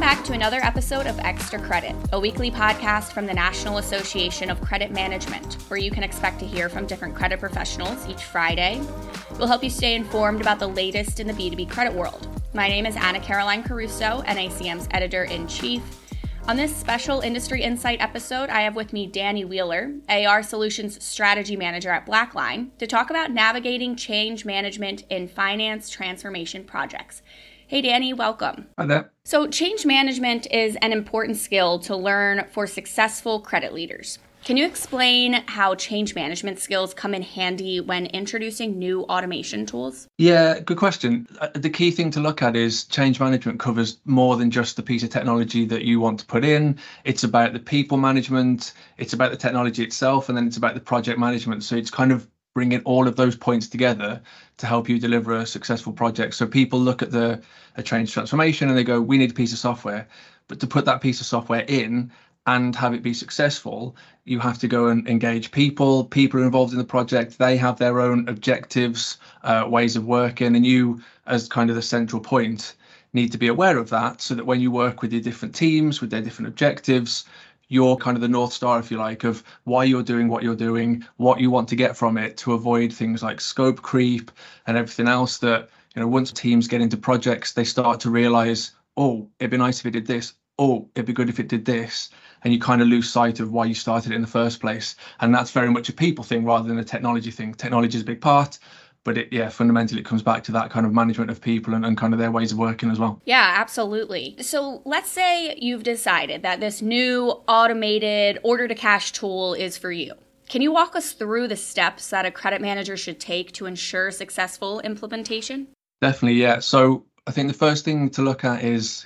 back to another episode of Extra Credit, a weekly podcast from the National Association of Credit Management, where you can expect to hear from different credit professionals each Friday. We'll help you stay informed about the latest in the B2B credit world. My name is Anna Caroline Caruso, NACM's editor-in-chief. On this special Industry Insight episode, I have with me Danny Wheeler, AR Solutions Strategy Manager at Blackline, to talk about navigating change management in finance transformation projects. Hey, Danny, welcome. Hi there. So change management is an important skill to learn for successful credit leaders. Can you explain how change management skills come in handy when introducing new automation tools? Yeah, good question. The key thing to look at is change management covers more than just the piece of technology that you want to put in. It's about the people management, it's about the technology itself, and then it's about the project management. So it's kind of bringing all of those points together to help you deliver a successful project. So people look at a change transformation and they go, we need a piece of software. But to put that piece of software in and have it be successful, you have to go and engage people. People are involved in the project. They have their own objectives, ways of working, and you, as kind of the central point, need to be aware of that so that when you work with your different teams, with their different objectives, you're kind of the North Star, if you like, of why you're doing, what you want to get from it, to avoid things like scope creep and everything else that, once teams get into projects, they start to realize, oh, it'd be nice if it did this. Oh, it'd be good if it did this. And you kind of lose sight of why you started it in the first place. And that's very much a people thing rather than a technology thing. Technology is a big part, but fundamentally it comes back to that kind of management of people and kind of their ways of working as well. Yeah, absolutely. So let's say you've decided that this new automated order to cash tool is for you. Can you walk us through the steps that a credit manager should take to ensure successful implementation? Definitely, yeah. So I think the first thing to look at is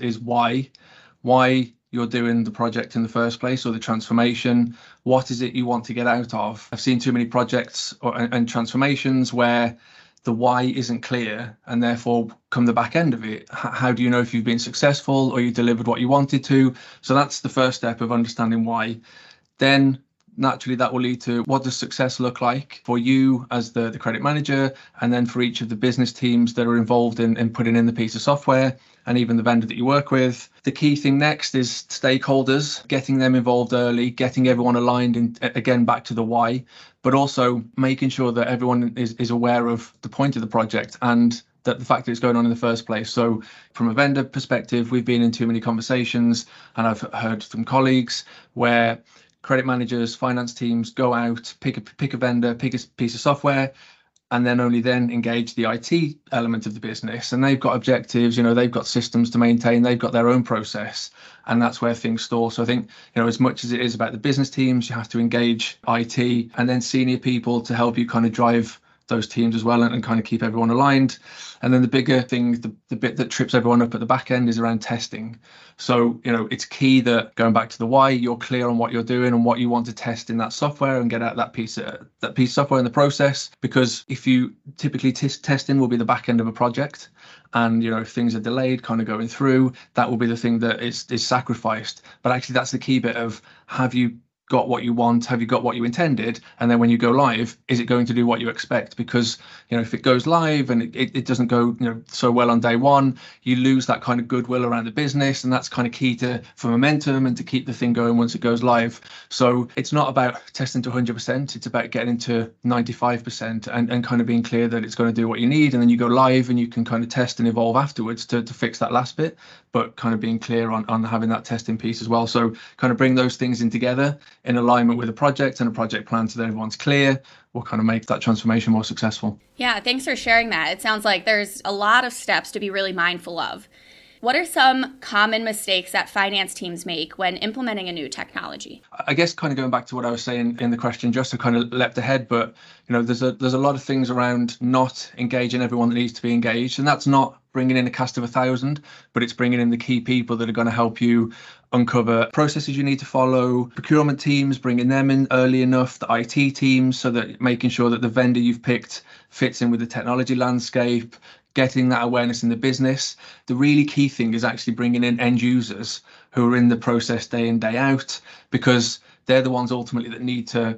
why you're doing the project in the first place, or the transformation. What is it you want to get out of? I've seen too many projects and transformations where the why isn't clear, and therefore come the back end of it, how do you know if you've been successful or you delivered what you wanted to? So that's the first step of understanding why. Then naturally that will lead to, what does success look like for you as the credit manager, and then for each of the business teams that are involved in putting in the piece of software, and even the vendor that you work with. The key thing next is stakeholders, getting them involved early, getting everyone aligned, and again back to the why, but also making sure that everyone is aware of the point of the project and that the fact that it's going on in the first place. So from a vendor perspective, we've been in too many conversations, and I've heard from colleagues where credit managers, finance teams go out, pick a vendor, pick a piece of software, and then only then engage the IT element of the business. And they've got objectives, they've got systems to maintain, they've got their own process, and that's where things stall. So I think, as much as it is about the business teams, you have to engage IT and then senior people to help you kind of drive those teams as well, and kind of keep everyone aligned. And then the bigger thing, the bit that trips everyone up at the back end, is around testing. So, it's key that, going back to the why, you're clear on what you're doing and what you want to test in that software and get out that piece of software in the process. Because if you typically testing will be the back end of a project, and if things are delayed kind of going through, that will be the thing that is sacrificed. But actually that's the key bit of, have you got what you want? Have you got what you intended? And then when you go live, is it going to do what you expect? Because if it goes live and it doesn't go so well on day one, you lose that kind of goodwill around the business, and that's kind of key for momentum and to keep the thing going once it goes live. So it's not about testing to 100%, it's about getting to 95% and kind of being clear that it's going to do what you need, and then you go live and you can kind of test and evolve afterwards to fix that last bit, but kind of being clear on having that testing piece as well. So kind of bring those things in together in alignment with a project and a project plan, so that everyone's clear, will kind of make that transformation more successful. Yeah, thanks for sharing that. It sounds like there's a lot of steps to be really mindful of. What are some common mistakes that finance teams make when implementing a new technology? I guess kind of going back to what I was saying in the question, just to kind of leapt ahead, but there's a lot of things around not engaging everyone that needs to be engaged, and that's not bringing in a cast of 1,000, but it's bringing in the key people that are going to help you uncover processes you need to follow, procurement teams, bringing them in early enough, the IT teams, so that making sure that the vendor you've picked fits in with the technology landscape, getting that awareness in the business. The really key thing is actually bringing in end users who are in the process day in, day out, because they're the ones ultimately that need to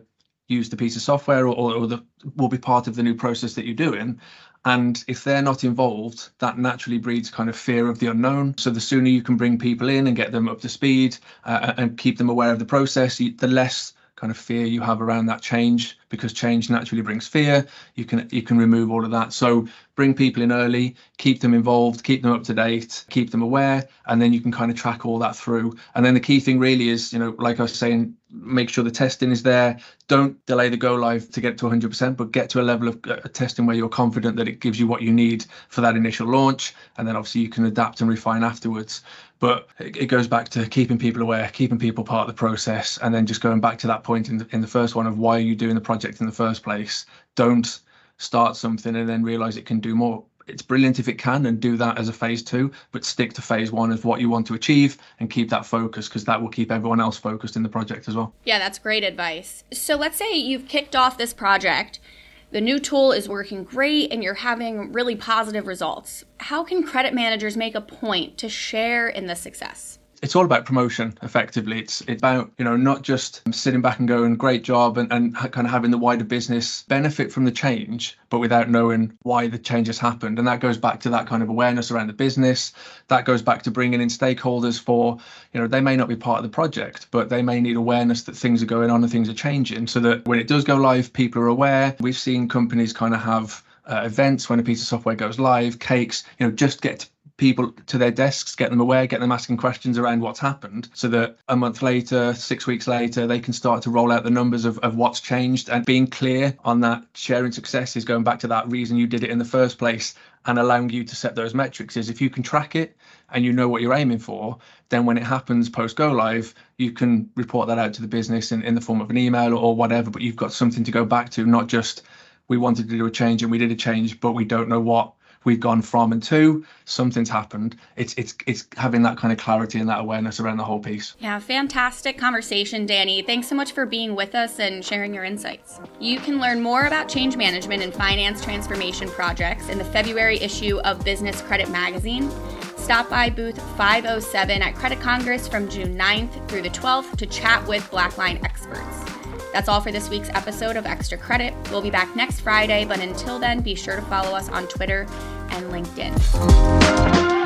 use the piece of software or will be part of the new process that you're doing. And if they're not involved, that naturally breeds kind of fear of the unknown. So the sooner you can bring people in and get them up to speed and keep them aware of the process, the less kind of fear you have around that change, because change naturally brings fear. You can remove all of that. So bring people in early, keep them involved, keep them up to date, keep them aware, and then you can kind of track all that through. And then the key thing really is, like I was saying, make sure the testing is there. Don't delay the go live to get to 100%, but get to a level of testing where you're confident that it gives you what you need for that initial launch. And then obviously you can adapt and refine afterwards. But it goes back to keeping people aware, keeping people part of the process, and then just going back to that point in the first one of why are you doing the project in the first place. Don't start something and then realize it can do more. It's brilliant if it can, and do that as a phase 2, but stick to phase 1 as what you want to achieve and keep that focus, because that will keep everyone else focused in the project as well. Yeah, that's great advice. So let's say you've kicked off this project. The new tool is working great and you're having really positive results. How can credit managers make a point to share in the success? It's all about promotion, effectively. It's about, not just sitting back and going, great job, and kind of having the wider business benefit from the change, but without knowing why the change has happened. And that goes back to that kind of awareness around the business. That goes back to bringing in stakeholders for, they may not be part of the project, but they may need awareness that things are going on and things are changing, so that when it does go live, people are aware. We've seen companies kind of have events when a piece of software goes live, cakes, just get people to their desks, get them aware, get them asking questions around what's happened, so that a month later, 6 weeks later, they can start to roll out the numbers of what's changed. And being clear on that sharing success is going back to that reason you did it in the first place, and allowing you to set those metrics. Is if you can track it and you know what you're aiming for, then when it happens post go live, you can report that out to the business in the form of an email or whatever, but you've got something to go back to, not just we wanted to do a change and we did a change, but we don't know what we've gone from and to. Something's happened. It's having that kind of clarity and that awareness around the whole piece. Yeah, fantastic conversation, Danny. Thanks so much for being with us and sharing your insights. You can learn more about change management and finance transformation projects in the February issue of Business Credit Magazine. Stop by booth 507 at Credit Congress from June 9th through the 12th to chat with Blackline experts. That's all for this week's episode of Extra Credit. We'll be back next Friday, but until then, be sure to follow us on Twitter and LinkedIn.